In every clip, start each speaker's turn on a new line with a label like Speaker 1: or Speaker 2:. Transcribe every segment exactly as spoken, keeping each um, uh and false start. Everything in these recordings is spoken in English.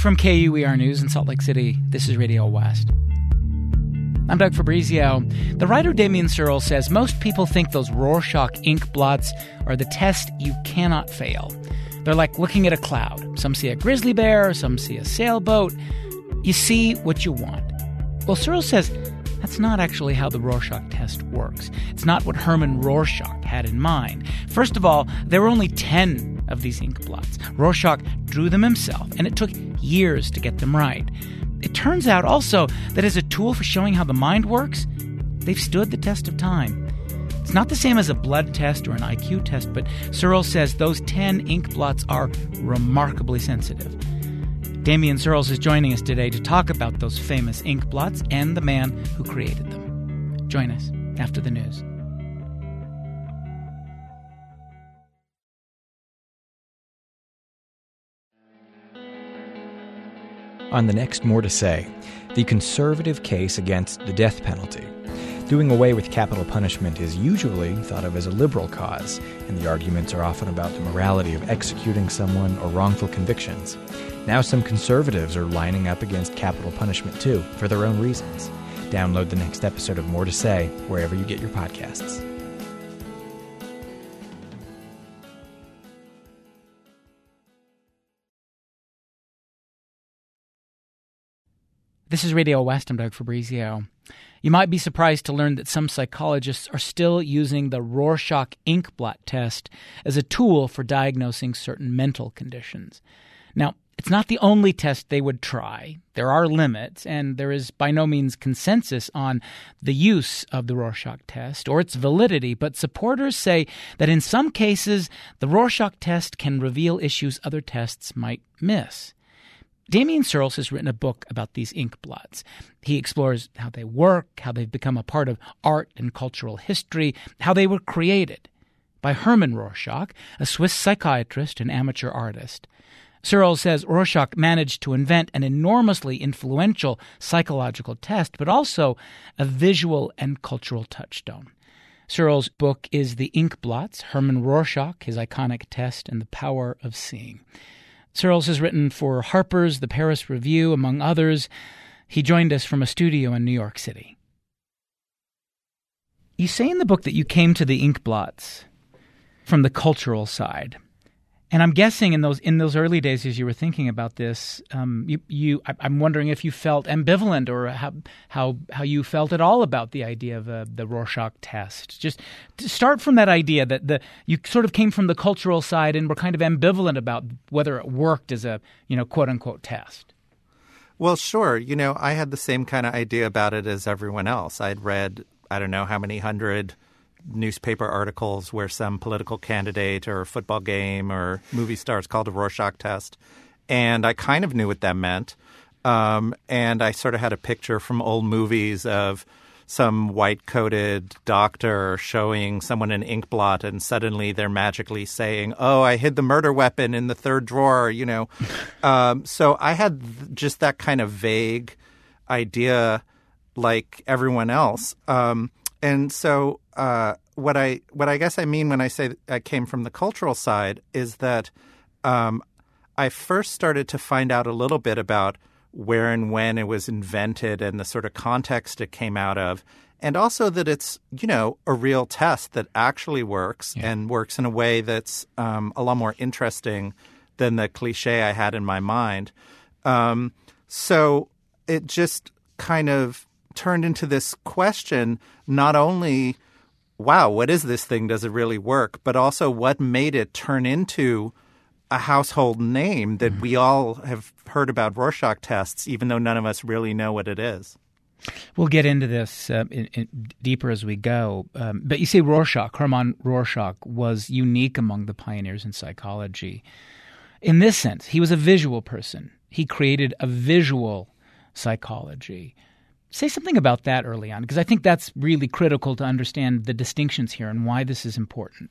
Speaker 1: From K U E R News in Salt Lake City, this is Radio West. I'm Doug Fabrizio. The writer Damien Searle says most people think those Rorschach ink blots are the test you cannot fail. They're like looking at a cloud. Some see a grizzly bear, some see a sailboat. You see what you want. Well, Searle says that's not actually how the Rorschach test works. It's not what Herman Rorschach had in mind. First of all, there were only ten of these ink blots. Rorschach drew them himself, and it took years to get them right. It turns out also that as a tool for showing how the mind works, they've stood the test of time. It's not the same as a blood test or an I Q test, but Searle says those ten ink blots are remarkably sensitive. Damien Searles is joining us today to talk about those famous ink blots and the man who created them. Join us after the news.
Speaker 2: On the next More to Say, the conservative case against the death penalty. Doing away with capital punishment is usually thought of as a liberal cause, and the arguments are often about the morality of executing someone or wrongful convictions. Now some conservatives are lining up against capital punishment too, for their own reasons. Download the next episode of More to Say wherever you get your podcasts.
Speaker 1: This is Radio West. I'm Doug Fabrizio. You might be surprised to learn that some psychologists are still using the Rorschach ink blot test as a tool for diagnosing certain mental conditions. Now, it's not the only test they would try. There are limits, and there is by no means consensus on the use of the Rorschach test or its validity, but supporters say that in some cases, the Rorschach test can reveal issues other tests might miss. Damien Searles has written a book about these ink blots. He explores how they work, how they've become a part of art and cultural history, how they were created by Herman Rorschach, a Swiss psychiatrist and amateur artist. Searles says Rorschach managed to invent an enormously influential psychological test, but also a visual and cultural touchstone. Searles' book is The Ink Blots, Herman Rorschach, His Iconic Test, and the Power of Seeing. Searles has written for Harper's, the Paris Review, among others. He joined us from a studio in New York City. You say in the book that you came to the ink blots from the cultural side. And I'm guessing in those in those early days as you were thinking about this, um, you, you I'm wondering if you felt ambivalent or how how how you felt at all about the idea of uh, the Rorschach test. Just to start from that idea that the you sort of came from the cultural side and were kind of ambivalent about whether it worked as a, you know, quote unquote test.
Speaker 3: Well, sure. You know, I had the same kind of idea about it as everyone else. I'd read, I don't know how many hundred newspaper articles where some political candidate or football game or movie star is called a Rorschach test. And I kind of knew what that meant. Um, and I sort of had a picture from old movies of some white-coated doctor showing someone an ink blot and suddenly they're magically saying, oh, I hid the murder weapon in the third drawer, you know. um, so I had th- just that kind of vague idea like everyone else. Um, and so uh, what I what I guess I mean when I say I came from the cultural side is that um, I first started to find out a little bit about where and when it was invented and the sort of context it came out of, and also that it's, you know, a real test that actually works yeah. and works in a way that's um, a lot more interesting than the cliche I had in my mind. Um, so it just kind of turned into this question, not only, wow, what is this thing? Does it really work? But also what made it turn into a household name that mm-hmm. we all have heard about Rorschach tests, even though none of us really know what it is.
Speaker 1: We'll get into this uh, in, in deeper as we go. Um, but you see, Rorschach, Hermann Rorschach, was unique among the pioneers in psychology. In this sense, he was a visual person. He created a visual psychology. Say something about that early on, because I think that's really critical to understand the distinctions here and why this is important.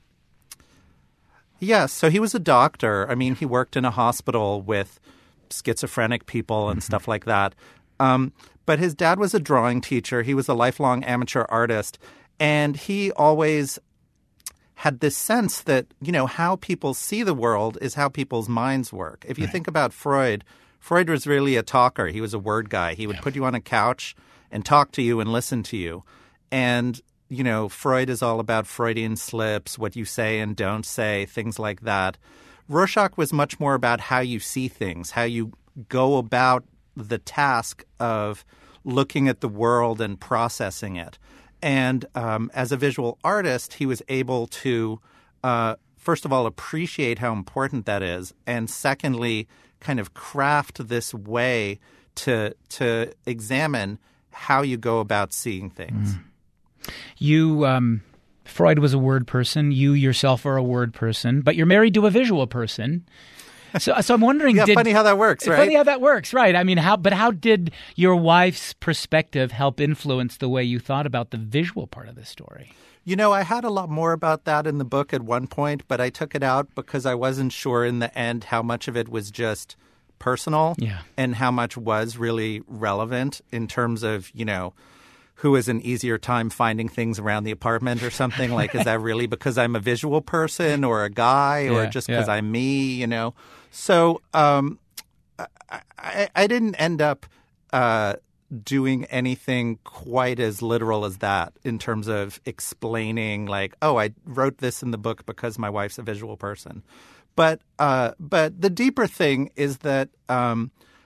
Speaker 3: Yes. So he was a doctor. I mean, he worked in a hospital with schizophrenic people and mm-hmm. stuff like that. Um, but his dad was a drawing teacher. He was a lifelong amateur artist. And he always had this sense that, you know, how people see the world is how people's minds work. If you right. think about Freud, Freud was really a talker. He was a word guy. He would yeah. put you on a couch and talk to you and listen to you. And, you know, Freud is all about Freudian slips, what you say and don't say, things like that. Rorschach was much more about how you see things, how you go about the task of looking at the world and processing it. And um, as a visual artist, he was able to, uh, first of all, appreciate how important that is, and secondly, kind of craft this way to to examine how you go about seeing things.
Speaker 1: Mm. You, um, Freud was a word person. You yourself are a word person, but you're married to a visual person. So, so I'm wondering,
Speaker 3: yeah,
Speaker 1: did,
Speaker 3: funny how that works, right?
Speaker 1: Funny how that works, right? I mean, how? But how did your wife's perspective help influence the way you thought about the visual part of the story?
Speaker 3: You know, I had a lot more about that in the book at one point, but I took it out because I wasn't sure in the end how much of it was just personal
Speaker 1: yeah.
Speaker 3: and how much was really relevant in terms of, you know, who has an easier time finding things around the apartment or something. Like, is that really because I'm a visual person or a guy or
Speaker 1: yeah,
Speaker 3: just because
Speaker 1: yeah.
Speaker 3: I'm me, you know? So um, I, I, I didn't end up uh, doing anything quite as literal as that in terms of explaining like, oh, I wrote this in the book because my wife's a visual person. But uh, but the deeper thing is that um,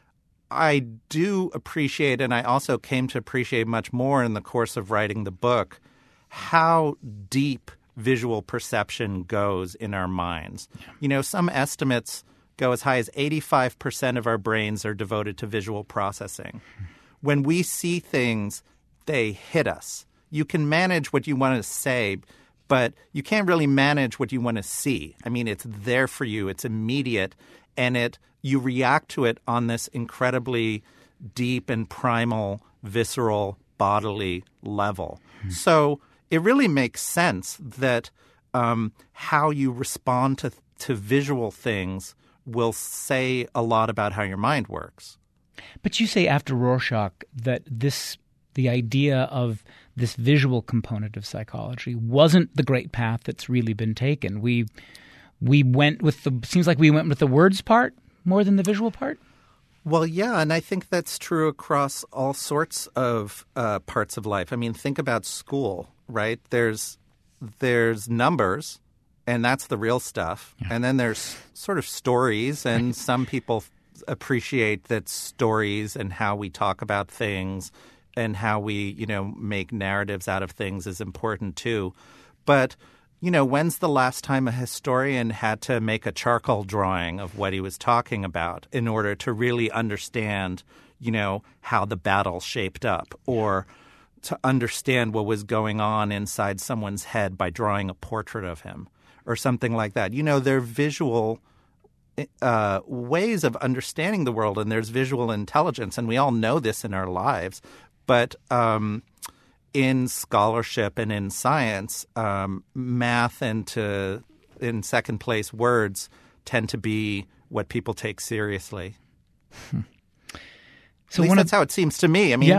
Speaker 3: I do appreciate, and I also came to appreciate much more in the course of writing the book, how deep visual perception goes in our minds. Yeah. You know, some estimates go as high as eighty-five percent of our brains are devoted to visual processing. When we see things, they hit us. You can manage what you want to say, but you can't really manage what you want to see. I mean, it's there for you. It's immediate, and it you react to it on this incredibly deep and primal, visceral, bodily level. Mm-hmm. So it really makes sense that um, how you respond to to visual things will say a lot about how your mind works.
Speaker 1: But you say after Rorschach that this the idea of this visual component of psychology wasn't the great path that's really been taken. We we went with the seems like we went with the words part more than the visual part.
Speaker 3: Well, yeah, and I think that's true across all sorts of uh, parts of life. I mean, think about school, right? There's there's numbers, and that's the real stuff. Yeah. And then there's sort of stories, and some people appreciate that stories and how we talk about things and how we, you know, make narratives out of things is important too. But, you know, when's the last time a historian had to make a charcoal drawing of what he was talking about in order to really understand, you know, how the battle shaped up, or to understand what was going on inside someone's head by drawing a portrait of him or something like that? You know, they're visual uh, ways of understanding the world, and there's visual intelligence, and we all know this in our lives. But um, in scholarship and in science, um, math and to, in second place, words tend to be what people take seriously. Hmm. So At least that's of, how it seems to me. I mean,
Speaker 1: yeah.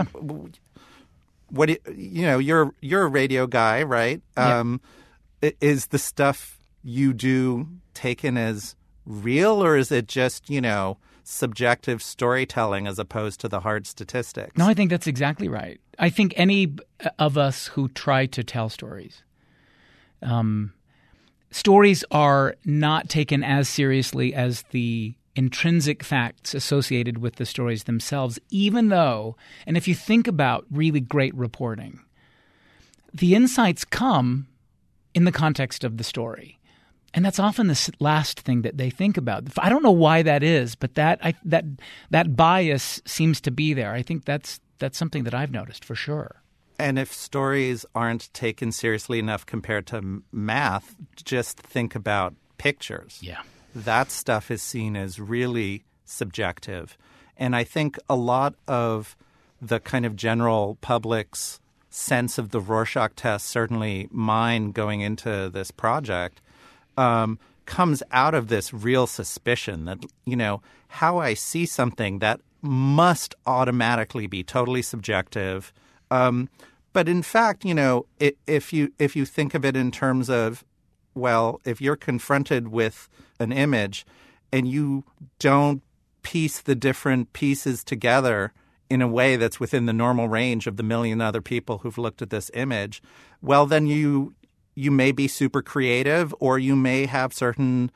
Speaker 3: what you know, you're you're a radio guy, right?
Speaker 1: Yeah.
Speaker 3: Um, is the stuff you do taken as real, or is it just, you know, subjective storytelling as opposed to the hard statistics?
Speaker 1: No, I think that's exactly right. I think any of us who try to tell stories, um, stories are not taken as seriously as the intrinsic facts associated with the stories themselves, even though, and if you think about really great reporting, the insights come in the context of the story. And that's often the last thing that they think about. I don't know why that is, but that I, that that bias seems to be there. I think that's that's something that I've noticed for sure.
Speaker 3: And if stories aren't taken seriously enough compared to math, just think about pictures.
Speaker 1: Yeah.
Speaker 3: That stuff is seen as really subjective. And I think a lot of the kind of general public's sense of the Rorschach test, certainly mine going into this project, Um, comes out of this real suspicion that, you know, how I see something that must automatically be totally subjective. Um, but in fact, you know, it, if you if you think of it in terms of, well, if you're confronted with an image and you don't piece the different pieces together in a way that's within the normal range of the million other people who've looked at this image, well, then you you may be super creative, or you may have certain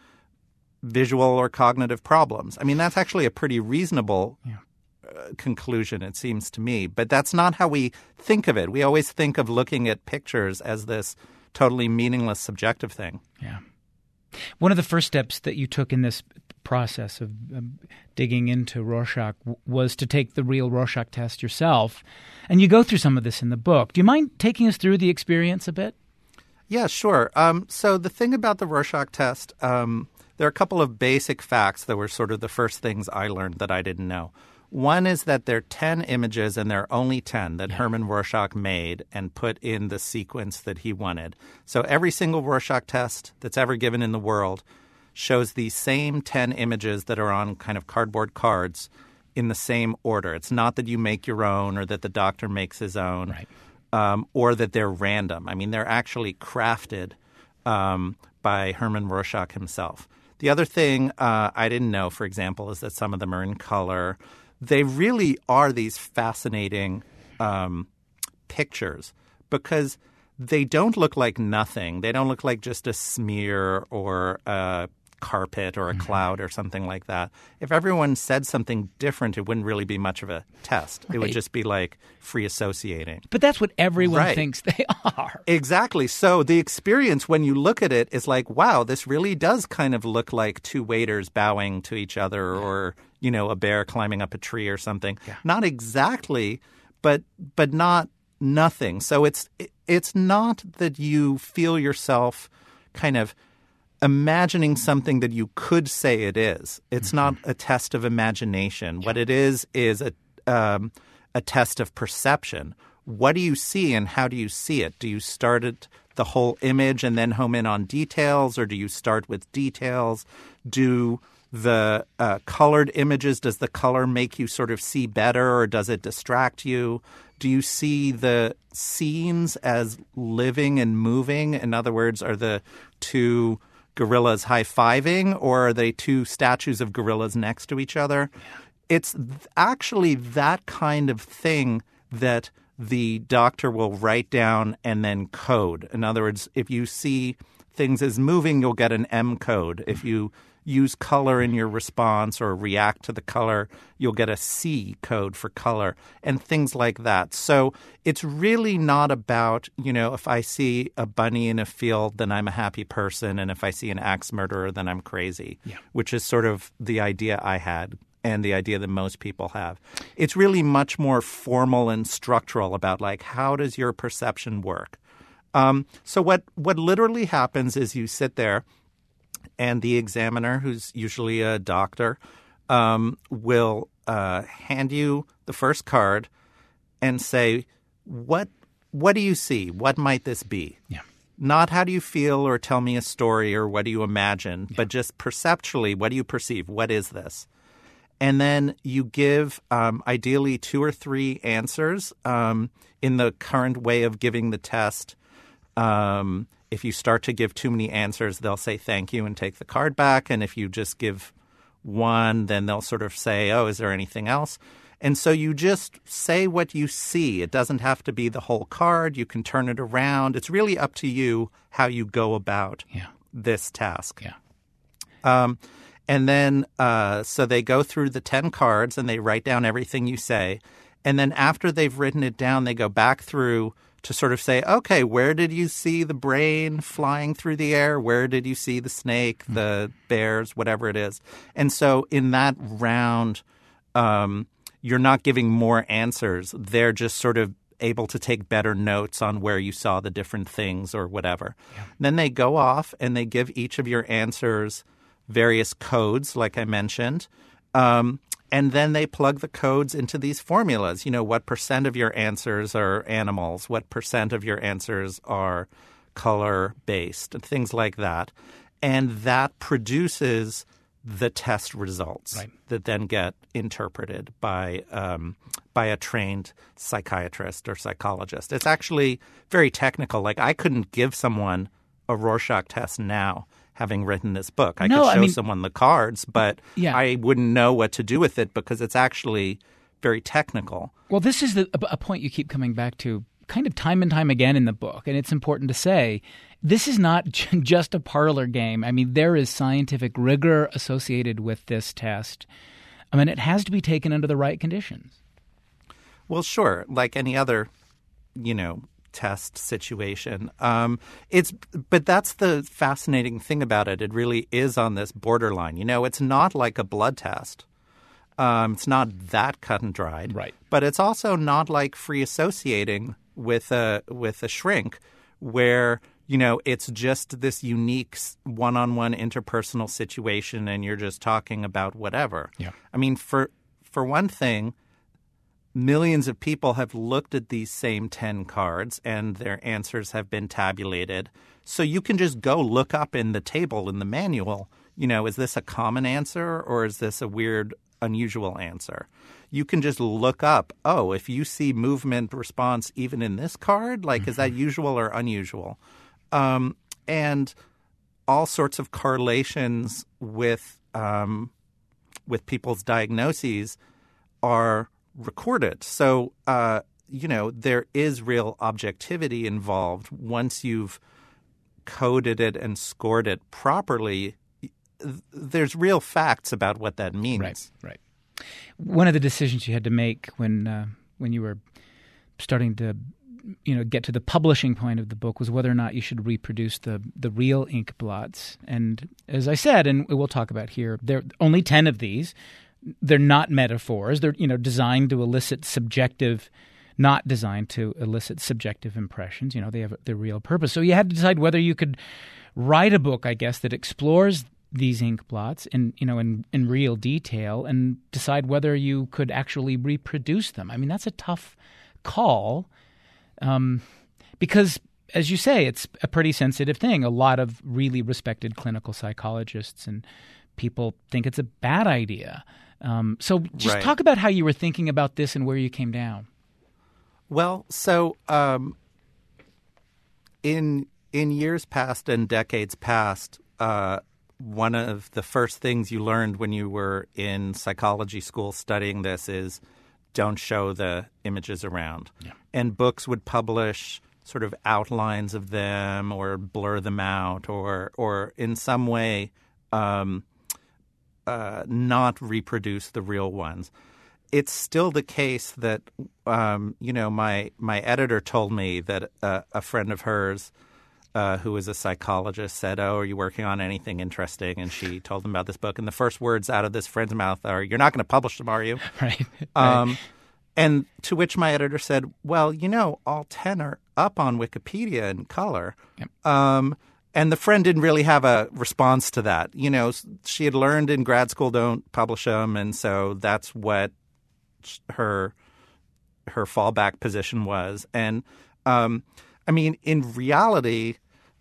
Speaker 3: visual or cognitive problems. I mean, that's actually a pretty reasonable yeah. uh, conclusion, it seems to me. But that's not how we think of it. We always think of looking at pictures as this totally meaningless, subjective thing.
Speaker 1: Yeah. One of the first steps that you took in this process of um, digging into Rorschach w- was to take the real Rorschach test yourself. And you go through some of this in the book. Do you mind taking us through the experience a bit?
Speaker 3: Yeah, sure. Um, so the thing about the Rorschach test, um, there are a couple of basic facts that were sort of the first things I learned that I didn't know. One is that there are ten images, and there are only ten that yeah. Hermann Rorschach made and put in the sequence that he wanted. So every single Rorschach test that's ever given in the world shows the same ten images that are on kind of cardboard cards in the same order. It's not that you make your own or that the doctor makes his own.
Speaker 1: Right.
Speaker 3: Um, or that they're random. I mean, they're actually crafted um, by Hermann Rorschach himself. The other thing uh, I didn't know, for example, is that some of them are in color. They really are these fascinating um, pictures because they don't look like nothing. They don't look like just a smear or a carpet or a mm-hmm. cloud or something like that. If everyone said something different, it wouldn't really be much of a test. Right. It would just be like free associating.
Speaker 1: But that's what everyone
Speaker 3: right.
Speaker 1: thinks they are.
Speaker 3: Exactly. So the experience when you look at it is like, wow, this really does kind of look like two waiters bowing to each other yeah. or, you know, a bear climbing up a tree or something. Yeah. Not exactly, but but not nothing. So it's it's not that you feel yourself kind of imagining something that you could say it is. It's mm-hmm. not a test of imagination. Yeah. What it is is a um, a test of perception. What do you see and how do you see it? Do you start at the whole image and then home in on details, or do you start with details? Do the uh, colored images, does the color make you sort of see better, or does it distract you? Do you see the scenes as living and moving? In other words, are the two gorillas high-fiving, or are they two statues of gorillas next to each other? Yeah. It's th- actually that kind of thing that the doctor will write down and then code. In other words, if you see things as moving, you'll get an M code. If you use color in your response or react to the color, you'll get a C code for color and things like that. So it's really not about, you know, if I see a bunny in a field, then I'm a happy person. And if I see an axe murderer, then I'm crazy, yeah. which is sort of the idea I had and the idea that most people have. It's really much more formal and structural about, like, how does your perception work? Um, so what, what literally happens is you sit there, and the examiner, who's usually a doctor, um, will uh, hand you the first card and say, what what do you see? What might this be?
Speaker 1: Yeah.
Speaker 3: Not how do you feel or tell me a story or what do you imagine, yeah. but just perceptually, what do you perceive? What is this? And then you give um, ideally two or three answers um, in the current way of giving the test. Um If you start to give too many answers, they'll say thank you and take the card back. And if you just give one, then they'll sort of say, oh, is there anything else? And so you just say what you see. It doesn't have to be the whole card. You can turn it around. It's really up to you how you go about
Speaker 1: yeah.
Speaker 3: this task.
Speaker 1: Yeah.
Speaker 3: Um, and then uh, so they go through the ten cards and they write down everything you say. And then after they've written it down, they go back through to sort of say, okay, where did you see the brain flying through the air? Where did you see the snake, the bears, whatever it is? And so in that round, um, you're not giving more answers. They're just sort of able to take better notes on where you saw the different things or whatever. Yeah. Then they go off and they give each of your answers various codes, like I mentioned. Um, and then they plug the codes into these formulas. You know, what percent of your answers are animals? What percent of your answers are color-based? And things like that. And that produces the test results
Speaker 1: right.
Speaker 3: that then get interpreted by um, by a trained psychiatrist or psychologist. It's actually very technical. Like, I couldn't give someone a Rorschach test now having written this book. I
Speaker 1: No,
Speaker 3: could show
Speaker 1: I mean-
Speaker 3: someone the cards, but
Speaker 1: Yeah.
Speaker 3: I wouldn't know what to do with it because it's actually very technical.
Speaker 1: Well, this is the, a, a point you keep coming back to kind of time and time again in the book, and it's important to say this is not j- just a parlor game. I mean, there is scientific rigor associated with this test. I mean, it has to be taken under the right conditions.
Speaker 3: Well, sure, like any other, you know, test situation. Um, it's but that's the fascinating thing about it. It really is on this borderline. You know, it's not like a blood test. Um, it's not that cut and dried.
Speaker 1: Right.
Speaker 3: But it's also not like free associating with a with a shrink, where you know it's just this unique one-on-one interpersonal situation, and you're just talking about whatever.
Speaker 1: Yeah.
Speaker 3: I mean, for for one thing, millions of people have looked at these same ten cards and their answers have been tabulated. So you can just go look up in the table in the manual, you know, is this a common answer or is this a weird, unusual answer? You can just look up, oh, if you see movement response even in this card, like, mm-hmm. is that usual or unusual? Um, and all sorts of correlations with um, with people's diagnoses are recorded. So, uh, you know, there is real objectivity involved. Once you've coded it and scored it properly, there's real facts about what that means.
Speaker 1: Right, right. One of the decisions you had to make when uh, when you were starting to, you know, get to the publishing point of the book was whether or not you should reproduce the the real ink blots. And as I said, and we'll talk about here, there are only ten of these. They're not metaphors. They're, you know, designed to elicit subjective, not designed to elicit subjective impressions. You know, they have their real purpose. So you had to decide whether you could write a book, I guess, that explores these ink blots in, you know, in, in real detail, and decide whether you could actually reproduce them. I mean, that's a tough call, um, because, as you say, it's a pretty sensitive thing. A lot of really respected clinical psychologists and people think it's a bad idea. Um, so just
Speaker 3: right.
Speaker 1: talk about how you were thinking about this and where you came down.
Speaker 3: Well, so um, in in years past and decades past, uh, one of the first things you learned when you were in psychology school studying this is don't show the images around.
Speaker 1: Yeah.
Speaker 3: And books would publish sort of outlines of them or blur them out or or in some way um, uh, not reproduce the real ones. It's still the case that, um, you know, my, my editor told me that uh, a friend of hers uh, who is a psychologist said, oh, are you working on anything interesting? And she told him about this book. And the first words out of this friend's mouth are, you're not going to publish them, are you?
Speaker 1: Right.
Speaker 3: Um,
Speaker 1: right.
Speaker 3: And to which my editor said, well, you know, all ten are up on Wikipedia in color.
Speaker 1: Yep.
Speaker 3: Um, and the friend didn't really have a response to that. You know, she had learned in grad school, don't publish them. And so that's what her her fallback position was. And um, I mean, in reality,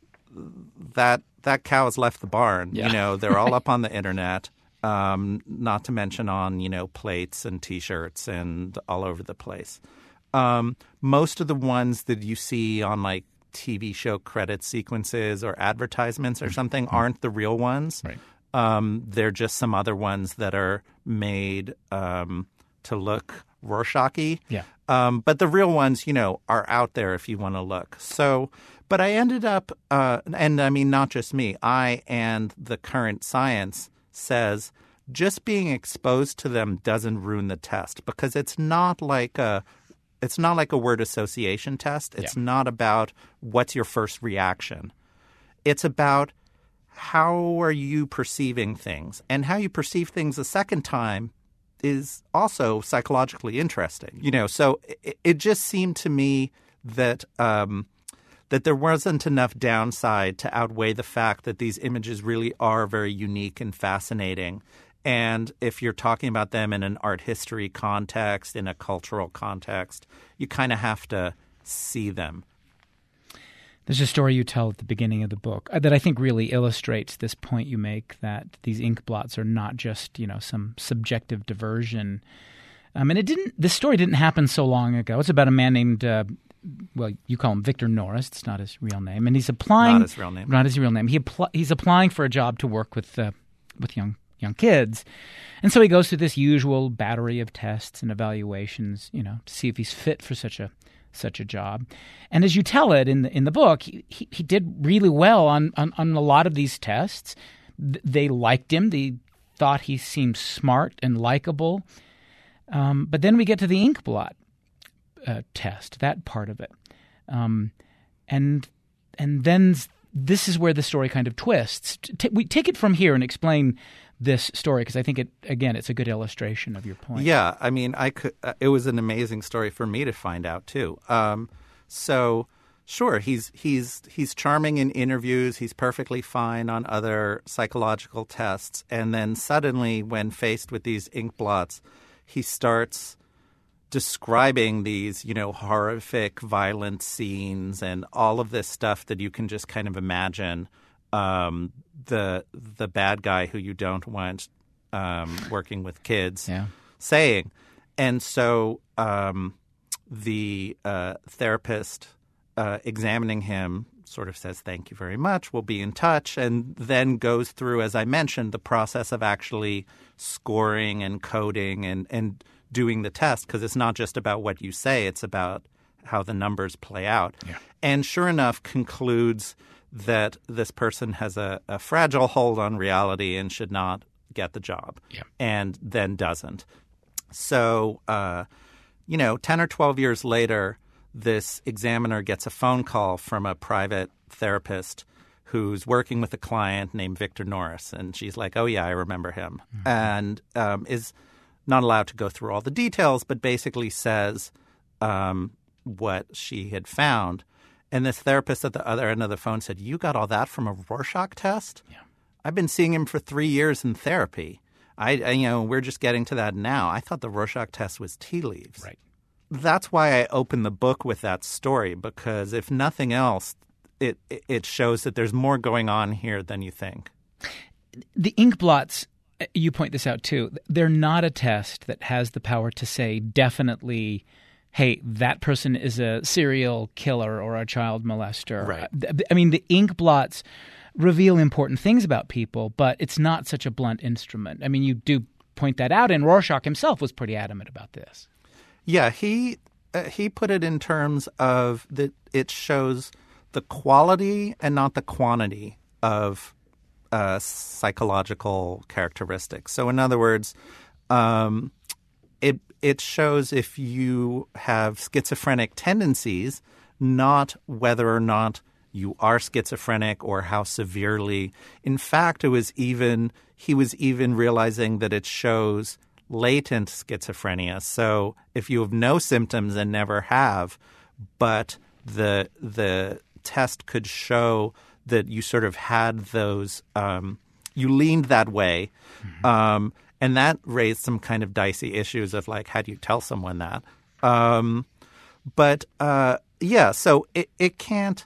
Speaker 3: that that cow has left the barn.
Speaker 1: Yeah.
Speaker 3: You know, they're all up on the internet. Um, not to mention on, you know, plates and T-shirts and all over the place. Um, most of the ones that you see on like T V show credit sequences or advertisements or something mm-hmm. aren't the real ones.
Speaker 1: Right.
Speaker 3: Um, they're just some other ones that are made um, to look Rorschach-y.
Speaker 1: Yeah.
Speaker 3: Um, but the real ones, you know, are out there if you want to look. So, but I ended up, uh, and I mean, not just me, I and the current science says just being exposed to them doesn't ruin the test because it's not like a it's not like a word association test. It's
Speaker 1: yeah.
Speaker 3: not about what's your first reaction. It's about how are you perceiving things, and how you perceive things a second time is also psychologically interesting. You know, so it, it just seemed to me that um, that there wasn't enough downside to outweigh the fact that these images really are very unique and fascinating. And if you're talking about them in an art history context, in a cultural context, you kind of have to see them.
Speaker 1: There's a story you tell at the beginning of the book that I think really illustrates this point you make, that these ink blots are not just, you know, some subjective diversion. Um, and it didn't. This story didn't happen so long ago. It's about a man named uh, well, you call him Victor Norris. It's not his real name. And he's applying –
Speaker 3: Not his real name.
Speaker 1: Not his real name. He appl- he's applying for a job to work with uh, with young young kids. And so he goes through this usual battery of tests and evaluations, you know, to see if he's fit for such a such a job. And as you tell it in the in the book, he he, he did really well on, on, on a lot of these tests. Th- they liked him. They thought he seemed smart and likable. Um, but then we get to the inkblot uh, test, that part of it. Um, and and then this is where the story kind of twists. T- we take it from here and explain this story, because I think, it again, it's a good illustration of your point.
Speaker 3: Yeah, I mean, I could. Uh, it was an amazing story for me to find out too. Um, so, sure, he's he's he's charming in interviews. He's perfectly fine on other psychological tests, and then suddenly, when faced with these ink blots, he starts describing these, you know, horrific, violent scenes and all of this stuff that you can just kind of imagine. Um, the the bad guy who you don't want um, working with kids
Speaker 1: yeah.
Speaker 3: saying. And so um, the uh, therapist uh, examining him sort of says, thank you very much, we'll be in touch, and then goes through, as I mentioned, the process of actually scoring and coding and, and doing the test, because it's not just about what you say, it's about how the numbers play out.
Speaker 1: Yeah.
Speaker 3: And sure enough, concludes that this person has a, a fragile hold on reality and should not get the job,
Speaker 1: yeah.
Speaker 3: and then doesn't. So, uh, you know, ten or twelve years later, this examiner gets a phone call from a private therapist who's working with a client named Victor Norris. And she's like, oh, yeah, I remember him. Mm-hmm. And um, is not allowed to go through all the details, but basically says um, what she had found. And this therapist at the other end of the phone said, you got all that from a Rorschach test?
Speaker 1: Yeah.
Speaker 3: I've been seeing him for three years in therapy. I, I, you know, we're just getting to that now. I thought the Rorschach test was tea leaves.
Speaker 1: Right.
Speaker 3: That's why I opened the book with that story, because if nothing else, it it shows that there's more going on here than you think.
Speaker 1: The ink blots, you point this out too, they're not a test that has the power to say definitely, hey, that person is a serial killer or a child molester.
Speaker 3: Right.
Speaker 1: I mean, the ink blots reveal important things about people, but it's not such a blunt instrument. I mean, you do point that out, and Rorschach himself was pretty adamant about this.
Speaker 3: Yeah, he uh, he put it in terms of that it shows the quality and not the quantity of uh, psychological characteristics. So, in other words, um, it it shows if you have schizophrenic tendencies, not whether or not you are schizophrenic or how severely. In fact, it was even he was even realizing that it shows latent schizophrenia. So if you have no symptoms and never have, but the the test could show that you sort of had those, um, you leaned that way, mm-hmm. um, and that raised some kind of dicey issues of like, how do you tell someone that? Um, but uh, yeah, so it, it can't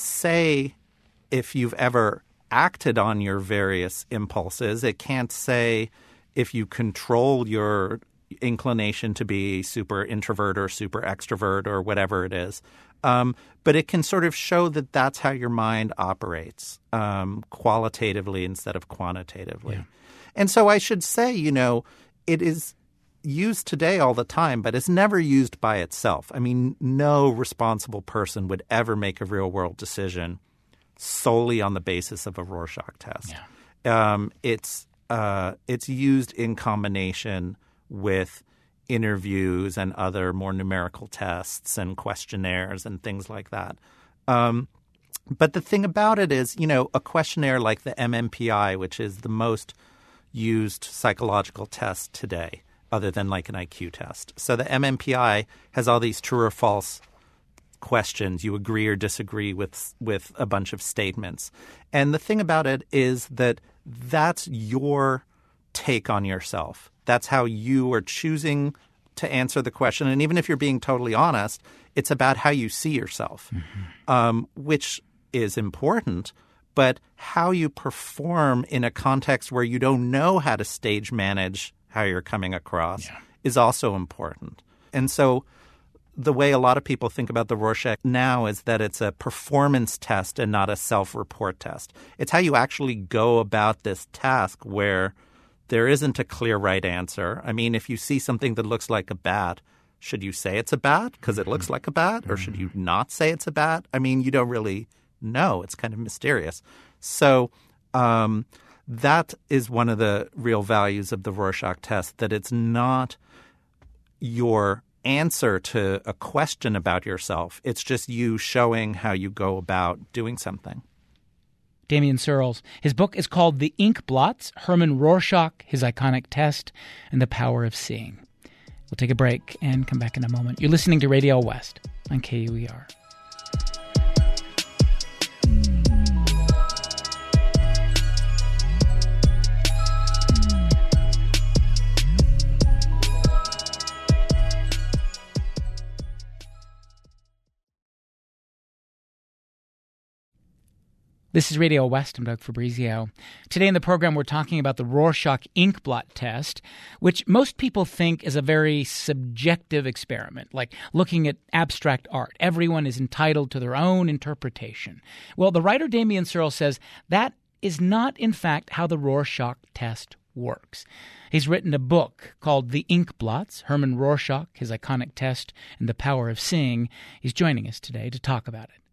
Speaker 3: say if you've ever acted on your various impulses. It can't say if you control your inclination to be super introvert or super extrovert or whatever it is. Um, but it can sort of show that that's how your mind operates, um, qualitatively instead of quantitatively.
Speaker 1: Yeah.
Speaker 3: And so I should say, you know, it is used today all the time, but it's never used by itself. I mean, no responsible person would ever make a real-world decision solely on the basis of a Rorschach test.
Speaker 1: Yeah.
Speaker 3: Um, it's uh, it's used in combination with interviews and other more numerical tests and questionnaires and things like that. Um, but the thing about it is, you know, a questionnaire like the M M P I, which is the most used psychological test today, other than like an I Q test. So the M M P I has all these true or false questions. You agree or disagree with with a bunch of statements. And the thing about it is that that's your take on yourself. That's how you are choosing to answer the question. And even if you're being totally honest, it's about how you see yourself, mm-hmm. um, which is important. But how you perform in a context where you don't know how to stage manage how you're coming across
Speaker 1: yeah.
Speaker 3: is also important. And so the way a lot of people think about the Rorschach now is that it's a performance test and not a self-report test. It's how you actually go about this task where there isn't a clear right answer. I mean, if you see something that looks like a bat, should you say it's a bat because it looks like a bat, or should you not say it's a bat? I mean, you don't really know. It's kind of mysterious. So um, that is one of the real values of the Rorschach test, that it's not your answer to a question about yourself. It's just you showing how you go about doing something.
Speaker 1: Damien Searles. His book is called The Ink Blots, Herman Rorschach, His Iconic Test, and the Power of Seeing. We'll take a break and come back in a moment. You're listening to Radio West on K U E R. This is Radio West. I'm Doug Fabrizio. Today in the program, we're talking about the Rorschach ink blot test, which most people think is a very subjective experiment, like looking at abstract art. Everyone is entitled to their own interpretation. Well, the writer Damien Searles says that is not, in fact, how the Rorschach test works. He's written a book called The Ink Blots, Herman Rorschach, His Iconic Test, and the Power of Seeing. He's joining us today to talk about it.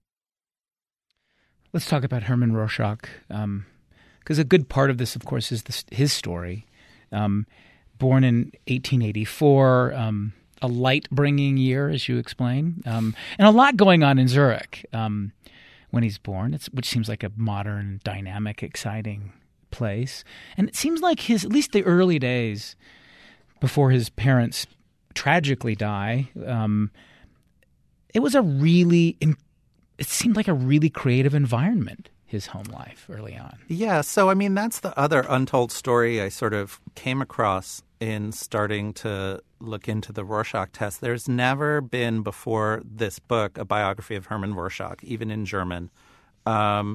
Speaker 1: Let's talk about Herman Rorschach, because um, a good part of this, of course, is this, his story. Um, born in eighteen eighty-four, um, a light-bringing year, as you explain, um, and a lot going on in Zurich um, when he's born, it's, which seems like a modern, dynamic, exciting place. And it seems like his, at least the early days before his parents tragically die, um, it was a really incredible, it seemed like a really creative environment, his home life early on.
Speaker 3: Yeah. So, I mean, that's the other untold story I sort of came across in starting to look into the Rorschach test. There's never been before this book a biography of Herman Rorschach, even in German. Um,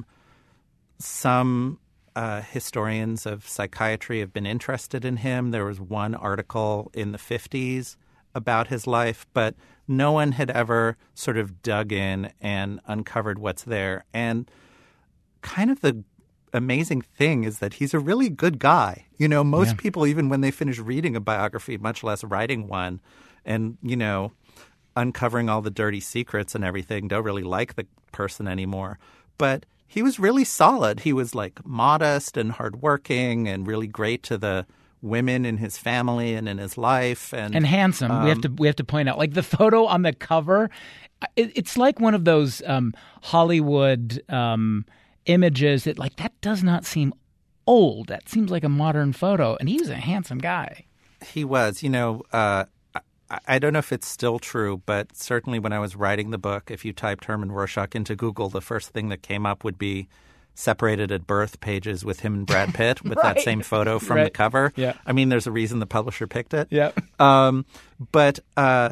Speaker 3: some uh, historians of psychiatry have been interested in him. There was one article in the fifties about his life, but no one had ever sort of dug in and uncovered what's there. And kind of the amazing thing is that he's a really good guy. You know, most yeah. people, even when they finish reading a biography, much less writing one, and, you know, uncovering all the dirty secrets and everything, don't really like the person anymore. But he was really solid. He was, like, modest and hardworking and really great to the women in his family and in his life, and
Speaker 1: and handsome. Um, we have to we have to point out, like the photo on the cover, it, it's like one of those um, Hollywood um, images that, like, that does not seem old. That seems like a modern photo, and he was a handsome guy.
Speaker 3: He was. You know, uh, I, I don't know if it's still true, but certainly when I was writing the book, if you typed Herman Rorschach into Google, the first thing that came up would be separated at birth pages with him and Brad Pitt with right. that same photo from right. the cover.
Speaker 1: Yeah.
Speaker 3: I mean, there's a reason the publisher picked it.
Speaker 1: Yeah.
Speaker 3: Um, but uh,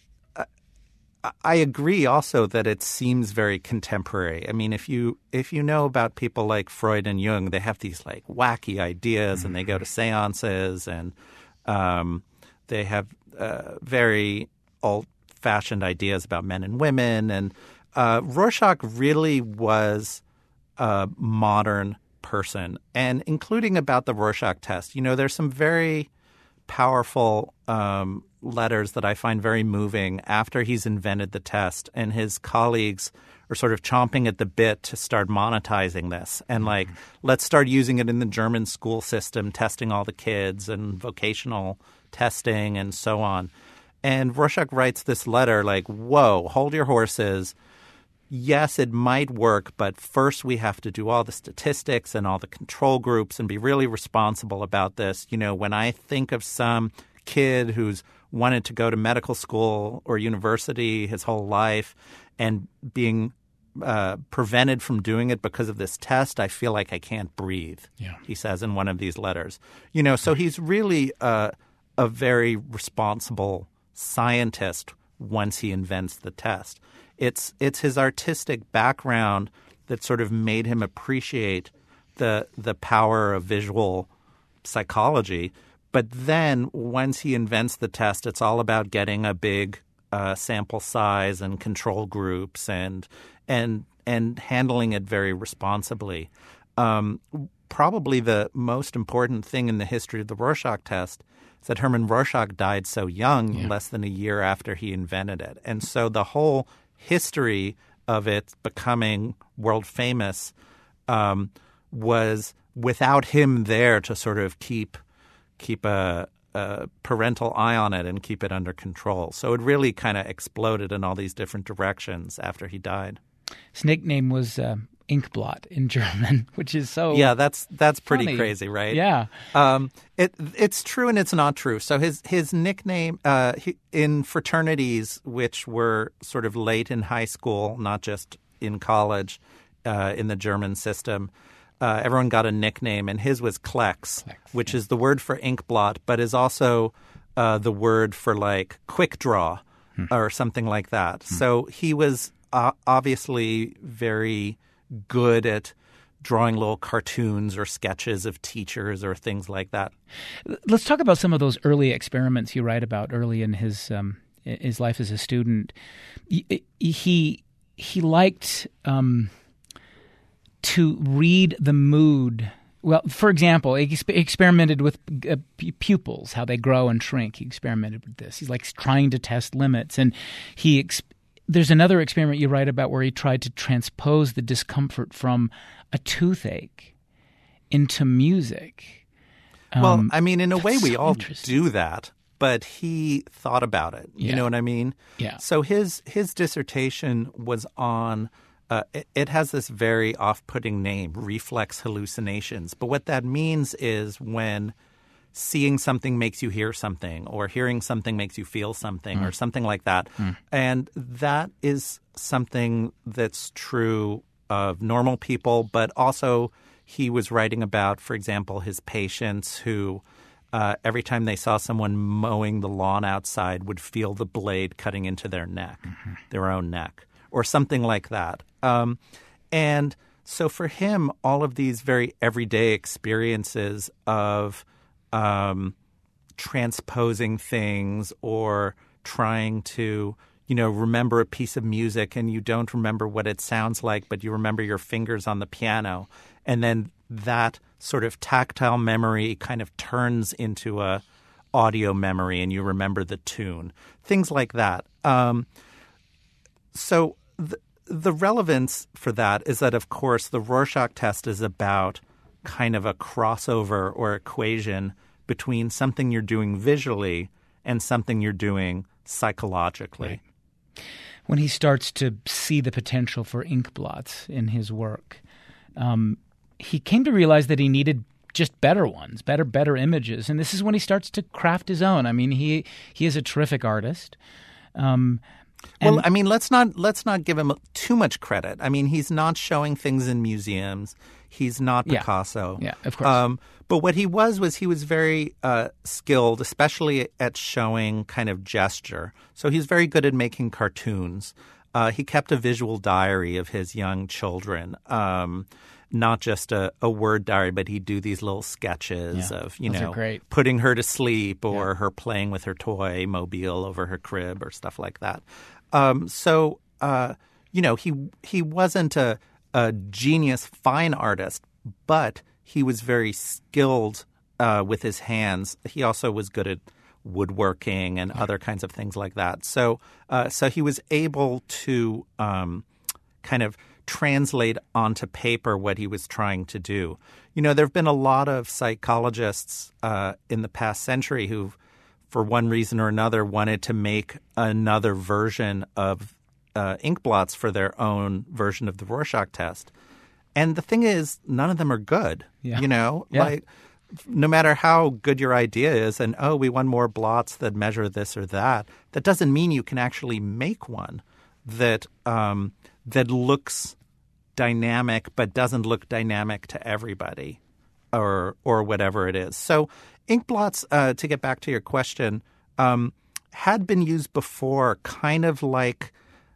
Speaker 3: I agree also that it seems very contemporary. I mean, if you if you know about people like Freud and Jung, they have these like wacky ideas, mm-hmm. and they go to seances, and um, they have uh, very old-fashioned ideas about men and women. And uh, Rorschach really was a modern person, and including about the Rorschach test. You know, there's some very powerful um, letters that I find very moving after he's invented the test, and his colleagues are sort of chomping at the bit to start monetizing this. And like, let's start using it in the German school system, testing all the kids and vocational testing and so on. And Rorschach writes this letter like, whoa, hold your horses. Yes, it might work, but first we have to do all the statistics and all the control groups and be really responsible about this. You know, when I think of some kid who's wanted to go to medical school or university his whole life and being uh, prevented from doing it because of this test, I feel like I can't breathe,
Speaker 1: yeah.
Speaker 3: he says in one of these letters. You know, so he's really uh, a very responsible scientist once he invents the test. It's it's his artistic background that sort of made him appreciate the the power of visual psychology. But then once he invents the test, it's all about getting a big uh, sample size and control groups and and and handling it very responsibly. Um, probably the most important thing in the history of the Rorschach test is that Hermann Rorschach died so young, yeah. less than a year after he invented it. And so the whole history of it becoming world famous um, was without him there to sort of keep keep a, a parental eye on it and keep it under control. So it really kind of exploded in all these different directions after he died.
Speaker 1: His nickname was uh, Inkblot in German, which is so
Speaker 3: yeah, that's that's pretty
Speaker 1: funny.
Speaker 3: Crazy, right?
Speaker 1: Yeah,
Speaker 3: um, it it's true and it's not true. So his his nickname uh, he, in fraternities, which were sort of late in high school, not just in college, uh, in the German system, uh, everyone got a nickname, and his was Klecks, Klecks which yeah. is the word for inkblot, but is also uh, the word for like quick draw hmm. or something like that. Hmm. So he was uh, obviously very good at drawing little cartoons or sketches of teachers or things like that.
Speaker 1: Let's talk about some of those early experiments you write about early in his um, his life as a student. He he, he liked um, to read the mood. Well, for example, he experimented with uh, pupils, how they grow and shrink. He experimented with this. He's like trying to test limits, and he ex- There's another experiment you write about where he tried to transpose the discomfort from a toothache into music. Um,
Speaker 3: well, I mean, in a way, we so all do that, but he thought about it. You
Speaker 1: yeah.
Speaker 3: know what I mean?
Speaker 1: Yeah.
Speaker 3: So his his dissertation was on uh, – it, it has this very off-putting name, reflex hallucinations. But what that means is when – seeing something makes you hear something, or hearing something makes you feel something, mm. or something like that. Mm. And that is something that's true of normal people, but also he was writing about, for example, his patients who uh, every time they saw someone mowing the lawn outside would feel the blade cutting into their neck, mm-hmm. their own neck, or something like that. Um, and so for him, all of these very everyday experiences of Um, transposing things or trying to, you know, remember a piece of music and you don't remember what it sounds like, but you remember your fingers on the piano. And then that sort of tactile memory kind of turns into a audio memory and you remember the tune. Things like that. Um, so th- the relevance for that is that, of course, the Rorschach test is about kind of a crossover or equation between something you're doing visually and something you're doing psychologically.
Speaker 1: Right. When he starts to see the potential for ink blots in his work, um, he came to realize that he needed just better ones, better, better images. And this is when he starts to craft his own. I mean, he he is a terrific artist. Um,
Speaker 3: And, well, I mean, let's not let's not give him too much credit. I mean, he's not showing things in museums. He's not Picasso.
Speaker 1: Yeah, yeah of course. Um,
Speaker 3: but what he was was he was very uh, skilled, especially at showing kind of gesture. So he's very good at making cartoons. Uh, he kept a visual diary of his young children. Um, not just a, a word diary, but he'd do these little sketches
Speaker 1: yeah,
Speaker 3: of, you
Speaker 1: those
Speaker 3: know,
Speaker 1: are great.
Speaker 3: putting her to sleep or
Speaker 1: yeah.
Speaker 3: her playing with her toy mobile over her crib or stuff like that. Um, so, uh, you know, he he wasn't a, a genius fine artist, but he was very skilled uh, with his hands. He also was good at woodworking and other kinds of things like that. So, uh, so he was able to um, kind of translate onto paper what he was trying to do. You know, there have been a lot of psychologists uh, in the past century who've, for one reason or another, wanted to make another version of uh, ink blots for their own version of the Rorschach test. And the thing is, none of them are good.
Speaker 1: Yeah.
Speaker 3: You know,
Speaker 1: yeah.
Speaker 3: like no matter how good your idea is and, oh, we want more blots that measure this or that, that doesn't mean you can actually make one that um, that looks dynamic but doesn't look dynamic to everybody or or whatever it is. So ink blots, uh, to get back to your question, um, had been used before kind of like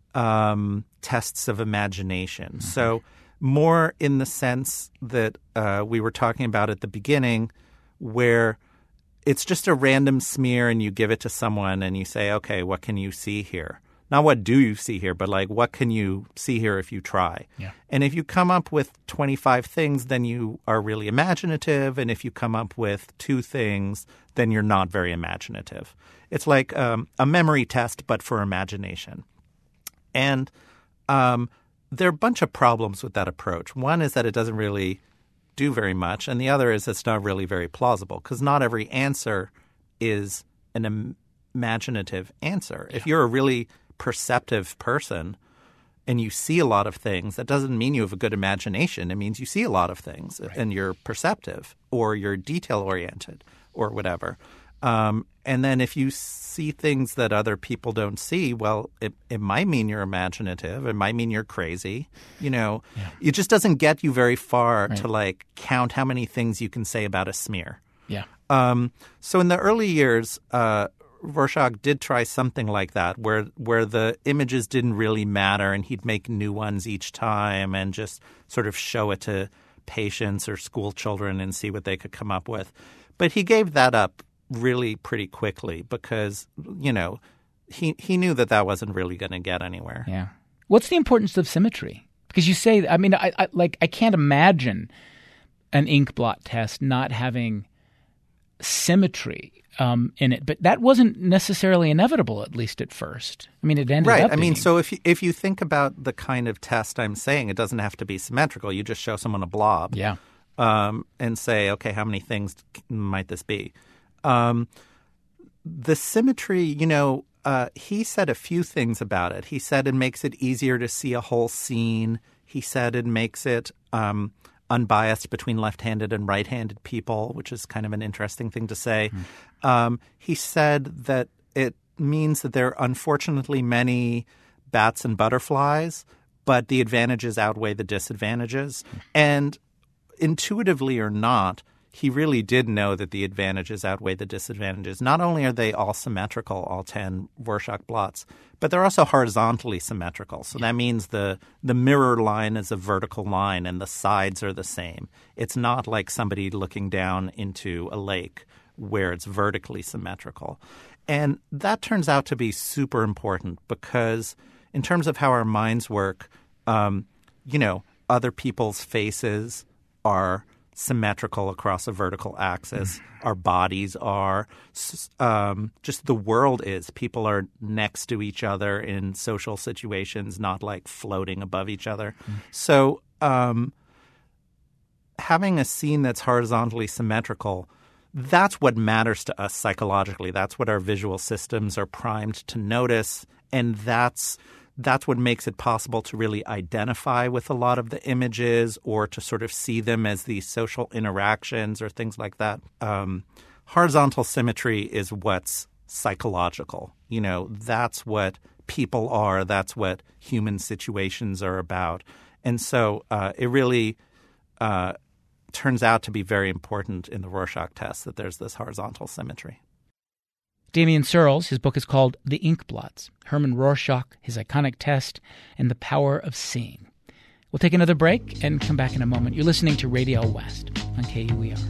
Speaker 3: um, tests of imagination. Mm-hmm. So more in the sense that uh, we were talking about at the beginning, where it's just a random smear and you give it to someone and you say, okay, what can you see here? Not what do you see here, but like what can you see here if you try?
Speaker 1: Yeah.
Speaker 3: And if you come up with twenty-five things, then you are really imaginative. And if you come up with two things, then you're not very imaginative. It's like um, a memory test, but for imagination. And um, there are a bunch of problems with that approach. One is that it doesn't really do very much. And the other is it's not really very plausible because not every answer is an im- imaginative answer. Yeah. If you're a really perceptive person and you see a lot of things, that doesn't mean you have a good imagination. It means you see a lot of things right. and you're perceptive or you're detail-oriented or whatever. Um, and then if you see things that other people don't see, well, it, it might mean you're imaginative. It might mean you're crazy. You know, yeah. It just doesn't get you very far right. to like count how many things you can say about a smear.
Speaker 1: Yeah.
Speaker 3: Um, so in the early years, uh, Rorschach did try something like that where where the images didn't really matter and he'd make new ones each time and just sort of show it to patients or school children and see what they could come up with. But he gave that up really pretty quickly because, you know, he, he knew that that wasn't really going to get anywhere.
Speaker 1: Yeah. What's the importance of symmetry? Because you say, I mean, I, I like I can't imagine an ink blot test not having symmetry um, in it, but that wasn't necessarily inevitable, at least at first. I mean, it ended
Speaker 3: right.
Speaker 1: up
Speaker 3: I mean,
Speaker 1: being.
Speaker 3: so if you, if you think about the kind of test I'm saying, it doesn't have to be symmetrical. You just show someone a blob,
Speaker 1: yeah,
Speaker 3: um, and say, okay, how many things might this be? Um, the symmetry, you know, uh, he said a few things about it. He said it makes it easier to see a whole scene. He said it makes it um, unbiased between left-handed and right-handed people, which is kind of an interesting thing to say. Mm. Um, he said that it means that there are unfortunately many bats and butterflies, but the advantages outweigh the disadvantages. Mm. And intuitively or not, he really did know that the advantages outweigh the disadvantages. Not only are they all symmetrical, all ten Rorschach blots, but they're also horizontally symmetrical. So that means the the mirror line is a vertical line and the sides are the same. It's not like somebody looking down into a lake where it's vertically symmetrical. And that turns out to be super important because in terms of how our minds work, um, you know, other people's faces are symmetrical across a vertical axis. Mm. Our bodies are. Um, just the world is. People are next to each other in social situations, not like floating above each other. Mm. So um, having a scene that's horizontally symmetrical, that's what matters to us psychologically. That's what our visual systems are primed to notice, and that's That's what makes it possible to really identify with a lot of the images or to sort of see them as these social interactions or things like that. Um, horizontal symmetry is what's psychological. You know, that's what people are. That's what human situations are about. And so uh, it really uh, turns out to be very important in the Rorschach test that there's this horizontal symmetry.
Speaker 1: Damien Searles, his book is called The Ink Blots, Herman Rorschach, His Iconic Test, and the Power of Seeing. We'll take another break and come back in a moment. You're listening to Radio West on K U E R.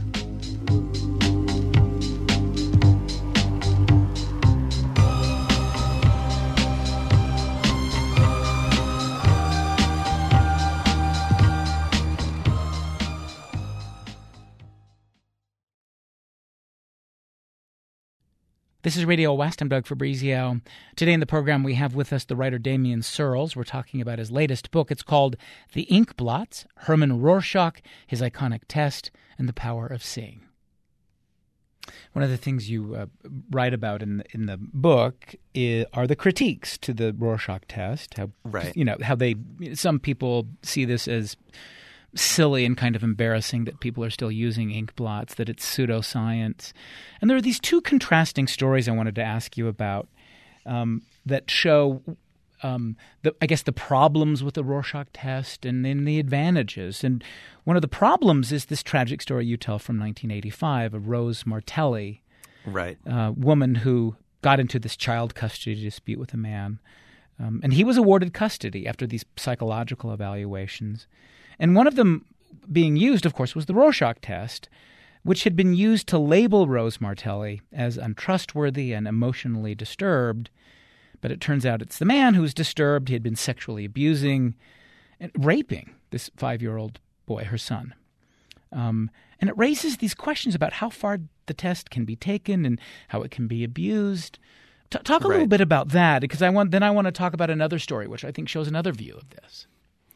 Speaker 1: This is Radio West. I'm Doug Fabrizio. Today in the program, we have with us the writer Damien Searles. We're talking about his latest book. It's called The Ink Blots, Herman Rorschach, His Iconic Test, and the Power of Seeing. One of the things you uh, write about in the, in the book is, are the critiques to the Rorschach test. How,
Speaker 3: right.
Speaker 1: You know, how they, some people see this as silly and kind of embarrassing that people are still using ink blots, that it's pseudoscience. And there are these two contrasting stories I wanted to ask you about um, that show, um, the, I guess, the problems with the Rorschach test and then the advantages. And one of the problems is this tragic story you tell from nineteen eighty-five of Rose Martelli,
Speaker 3: right,
Speaker 1: a woman who got into this child custody dispute with a man. Um, and he was awarded custody after these psychological evaluations. And one of them being used, of course, was the Rorschach test, which had been used to label Rose Martelli as untrustworthy and emotionally disturbed. But it turns out it's the man who was disturbed. He had been sexually abusing and raping this five-year-old boy, her son. Um, and it raises these questions about how far the test can be taken and how it can be abused. T- talk a
Speaker 3: right.
Speaker 1: little bit about that, because I want then I want to talk about another story, which I think shows another view of this.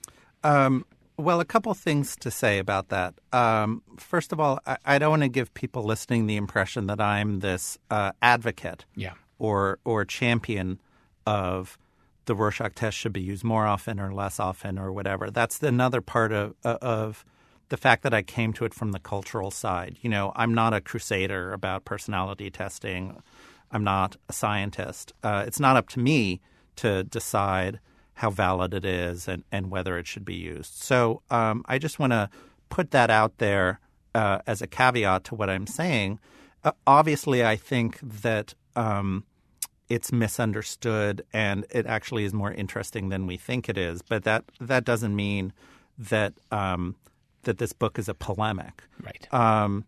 Speaker 3: Um, well, a couple things to say about that. Um, first of all, I, I don't want to give people listening the impression that I'm this uh, advocate
Speaker 1: Yeah.
Speaker 3: or or champion of the Rorschach test should be used more often or less often or whatever. That's another part of of the fact that I came to it from the cultural side. You know, I'm not a crusader about personality testing. I'm not a scientist. Uh, it's not up to me to decide how valid it is and, and whether it should be used. So um, I just want to put that out there uh, as a caveat to what I'm saying. Uh, obviously, I think that um, it's misunderstood and it actually is more interesting than we think it is. But that that doesn't mean that um, that this book is a polemic.
Speaker 1: Right.
Speaker 3: Um,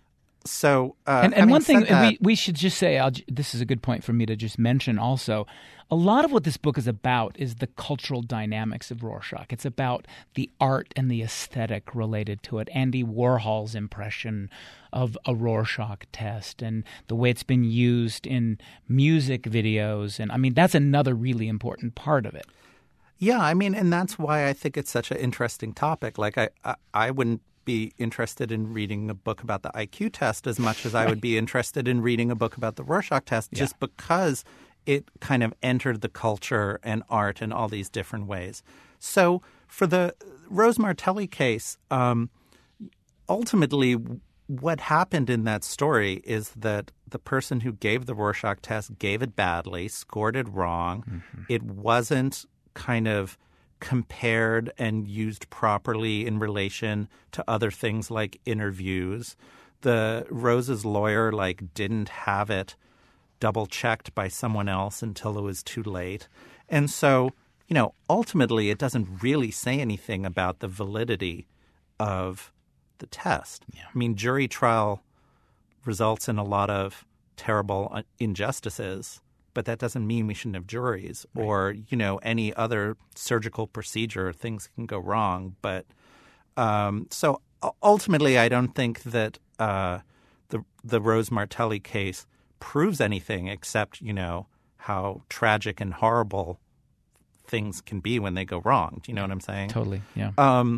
Speaker 3: so uh,
Speaker 1: and, and one thing
Speaker 3: that,
Speaker 1: we, we should just say, I'll, this is a good point for me to just mention also, a lot of what this book is about is the cultural dynamics of Rorschach. It's about the art and the aesthetic related to it. Andy Warhol's impression of a Rorschach test and the way it's been used in music videos. And I mean, that's another really important part of it.
Speaker 3: Yeah, I mean, and that's why I think it's such an interesting topic. Like, I, I, I wouldn't be interested in reading a book about the I Q test as much as I would be interested in reading a book about the Rorschach test, just yeah. because it kind of entered the culture and art in all these different ways. So for the Rose Martelli case, um, ultimately what happened in that story is that the person who gave the Rorschach test gave it badly, scored it wrong. Mm-hmm. It wasn't kind of compared and used properly in relation to other things like interviews. The Rose's lawyer like didn't have it double checked by someone else until it was too late. And so, you know, ultimately it doesn't really say anything about the validity of the test.
Speaker 1: Yeah.
Speaker 3: I mean, jury trial results in a lot of terrible injustices, but that doesn't mean we shouldn't have juries right. or, you know, any other surgical procedure. Things can go wrong. But um, so ultimately, I don't think that uh, the the Rose Martelli case proves anything except, you know, how tragic and horrible things can be when they go wrong. Do you know what I'm saying?
Speaker 1: Totally, yeah.
Speaker 3: Um,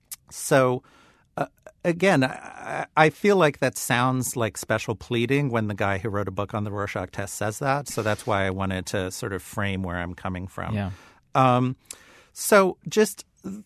Speaker 3: so uh, again, I, I feel like that sounds like special pleading when the guy who wrote a book on the Rorschach test says that. So that's why I wanted to sort of frame where I'm coming from.
Speaker 1: Yeah.
Speaker 3: Um, so just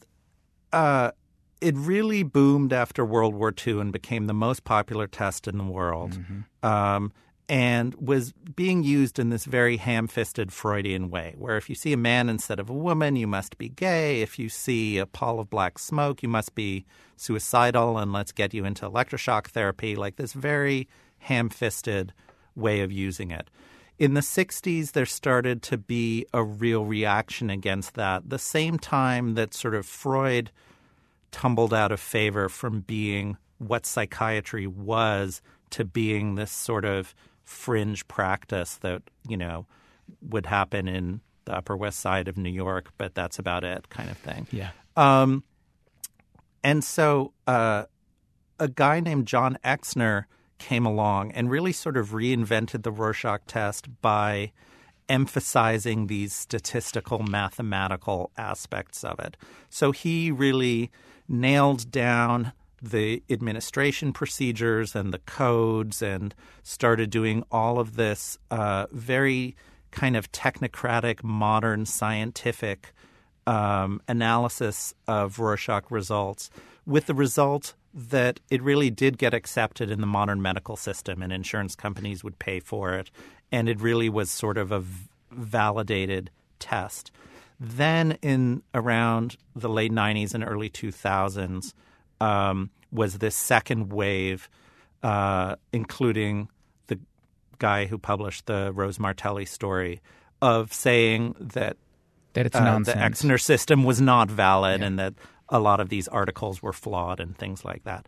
Speaker 3: uh, it really boomed after World War Two and became the most popular test in the world. Mm-hmm. Um, and was being used in this very ham-fisted Freudian way, where if you see a man instead of a woman, you must be gay. If you see a pall of black smoke, you must be suicidal, and let's get you into electroshock therapy, like this very ham-fisted way of using it. In the sixties, there started to be a real reaction against that. The same time that sort of Freud tumbled out of favor from being what psychiatry was to being this sort of fringe practice that, you know, would happen in the Upper West Side of New York, but that's about it kind of thing.
Speaker 1: Yeah.
Speaker 3: Um, and so uh, a guy named John Exner came along and really sort of reinvented the Rorschach test by emphasizing these statistical, mathematical aspects of it. So he really nailed down the administration procedures and the codes and started doing all of this uh, very kind of technocratic, modern, scientific um, analysis of Rorschach results, with the result that it really did get accepted in the modern medical system and insurance companies would pay for it. And it really was sort of a v- validated test. Then in around the late nineties and early two thousands, Um, was this second wave, uh, including the guy who published the Rose Martelli story, of saying that,
Speaker 1: that it's
Speaker 3: uh,
Speaker 1: nonsense.
Speaker 3: the Exner system was not valid
Speaker 1: yeah.
Speaker 3: and that a lot of these articles were flawed and things like that.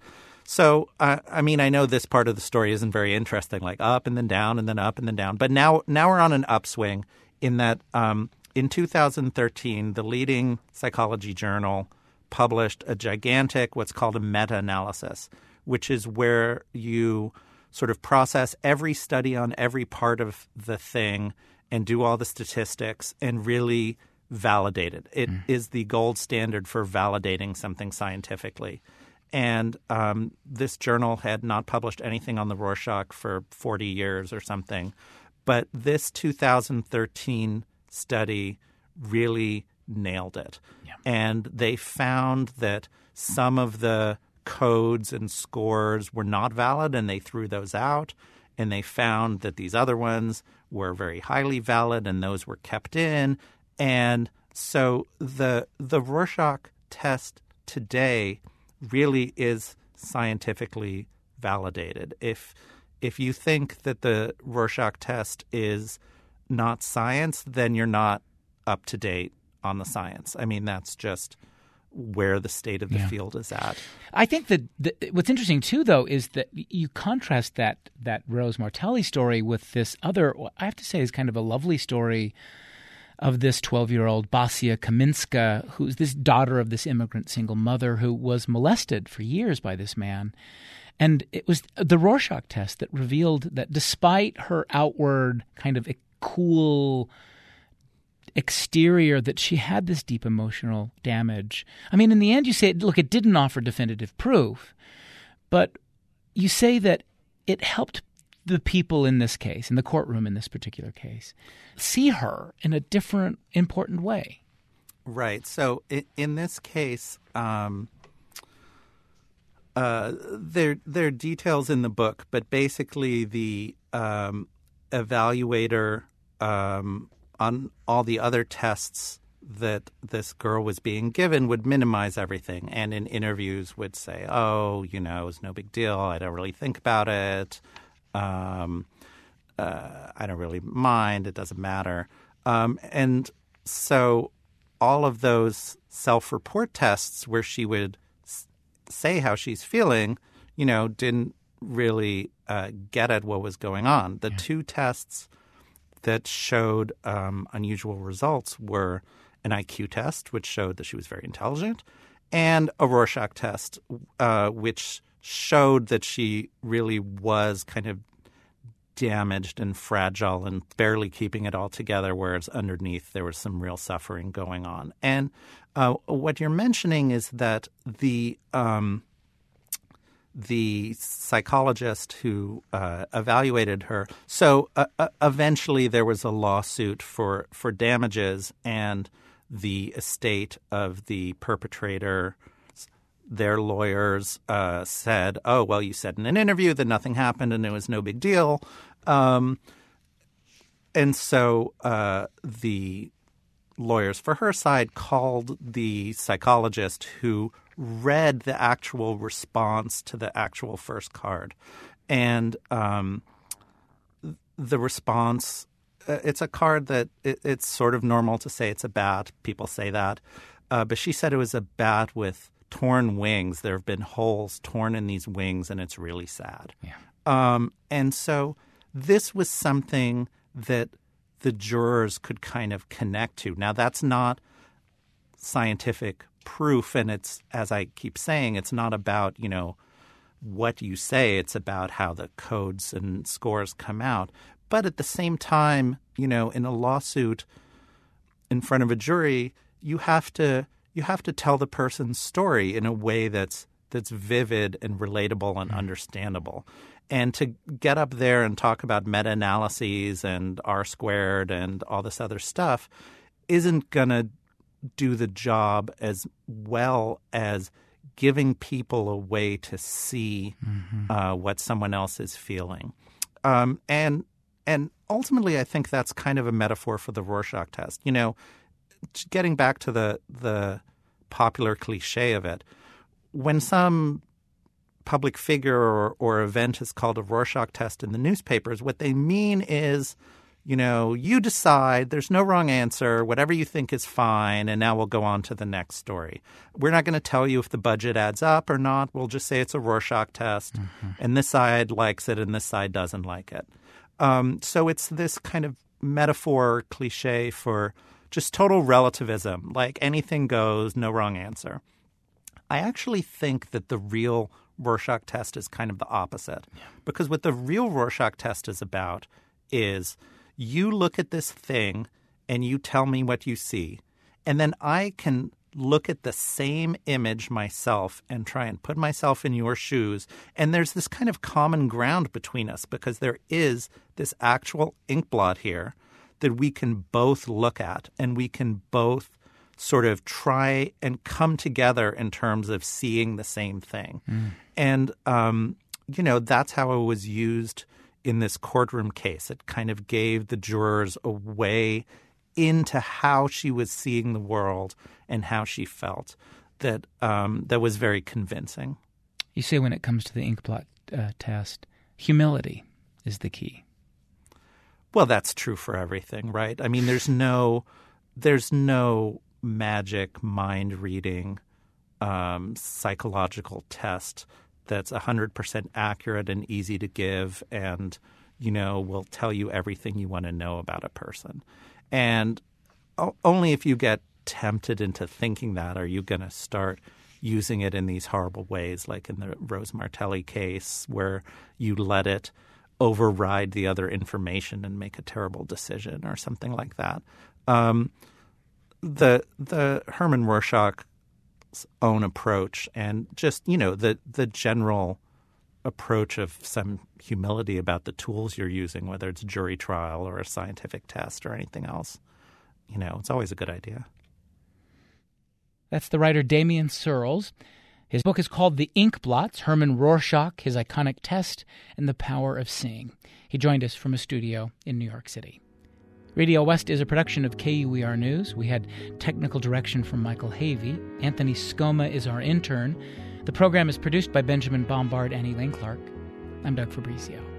Speaker 3: So, uh, I mean, I know this part of the story isn't very interesting, like up and then down and then up and then down. But now now we're on an upswing in that um, in two thousand thirteen, the leading psychology journal published a gigantic what's called a meta-analysis, which is where you sort of process every study on every part of the thing and do all the statistics and really validate it. It mm. is the gold standard for validating something scientifically. And um, this journal had not published anything on the Rorschach for forty years or something. But this two thousand thirteen study really nailed it. Yeah. And they found that some of the codes and scores were not valid, and they threw those out. And they found that these other ones were very highly valid, and those were kept in. And so the the Rorschach test today really is scientifically validated. If if you think that the Rorschach test is not science, then you're not up to date on the science. I mean, that's just where the state of the yeah. field is at.
Speaker 1: I think that the, what's interesting too, though, is that you contrast that that Rose Martelli story with this other, I have to say, is kind of a lovely story of this twelve-year-old Basia Kaminska, who's this daughter of this immigrant single mother who was molested for years by this man. And it was the Rorschach test that revealed that despite her outward kind of cool exterior, that she had this deep emotional damage. I mean, in the end, you say, look, it didn't offer definitive proof, but you say that it helped the people in this case, in the courtroom in this particular case, see her in a different, important way.
Speaker 3: Right. So in, in this case, um, uh, there there are details in the book, but basically the um, evaluator um, on all the other tests that this girl was being given would minimize everything, and in interviews would say, "Oh, you know, it was no big deal. I don't really think about it." Um, uh, I don't really mind. It doesn't matter. Um, and so all of those self-report tests where she would s- say how she's feeling, you know, didn't really uh, get at what was going on. The yeah. two tests that showed um, unusual results were an I Q test, which showed that she was very intelligent, and a Rorschach test, uh, which showed that she really was kind of damaged and fragile and barely keeping it all together, whereas underneath there was some real suffering going on. And uh, what you're mentioning is that the um, the psychologist who uh, evaluated her – so uh, uh, eventually there was a lawsuit for, for damages, and the estate of the perpetrator – their lawyers uh, said, oh, well, you said in an interview that nothing happened and it was no big deal. Um, and so uh, the lawyers for her side called the psychologist who read the actual response to the actual first card. And um, the response uh, – it's a card that it, it's sort of normal to say it's a bat. People say that. Uh, but she said it was a bat with – torn wings. There have been holes torn in these wings, and it's really sad.
Speaker 1: Yeah.
Speaker 3: Um, and so this was something that the jurors could kind of connect to. Now, that's not scientific proof, and it's, as I keep saying, it's not about, you know, what you say. It's about how the codes and scores come out. But at the same time, you know, in a lawsuit in front of a jury, you have to You have to tell the person's story in a way that's that's vivid and relatable and understandable. And to get up there and talk about meta-analyses and R squared and all this other stuff isn't going to do the job as well as giving people a way to see mm-hmm. uh, what someone else is feeling. Um, and and ultimately, I think that's kind of a metaphor for the Rorschach test. You know, getting back to the the popular cliche of it, when some public figure or, or event is called a Rorschach test in the newspapers, what they mean is, you know, you decide, there's no wrong answer, whatever you think is fine, and now we'll go on to the next story. We're not going to tell you if the budget adds up or not. We'll just say it's a Rorschach test, mm-hmm. and this side likes it and this side doesn't like it. Um, so it's this kind of metaphor, cliche for just total relativism, like anything goes, no wrong answer. I actually think that the real Rorschach test is kind of the opposite, yeah. because what the real Rorschach test is about is you look at this thing and you tell me what you see, and then I can look at the same image myself and try and put myself in your shoes. And there's this kind of common ground between us because there is this actual ink blot here that we can both look at and we can both sort of try and come together in terms of seeing the same thing. Mm. And, um, you know, that's how it was used in this courtroom case. It kind of gave the jurors a way into how she was seeing the world and how she felt that um, that was very convincing.
Speaker 1: You say when it comes to the ink blot uh, test, humility is the key.
Speaker 3: Well, that's true for everything, right? I mean, there's no there's no magic mind reading um, psychological test that's one hundred percent accurate and easy to give and, you know, will tell you everything you want to know about a person. And only if you get tempted into thinking that are you going to start using it in these horrible ways, like in the Rose Martelli case where you let it override the other information and make a terrible decision or something like that. Um, the the Herman Rorschach's own approach and just, you know, the the general approach of some humility about the tools you're using, whether it's jury trial or a scientific test or anything else, you know, it's always a good idea.
Speaker 1: That's the writer Damien Searles. His book is called The Ink Blots, Herman Rorschach, His Iconic Test, and the Power of Seeing. He joined us from a studio in New York City. Radio West is a production of K U E R News. We had technical direction from Michael Havey. Anthony Scoma is our intern. The program is produced by Benjamin Bombard and Elaine Clark. I'm Doug Fabrizio.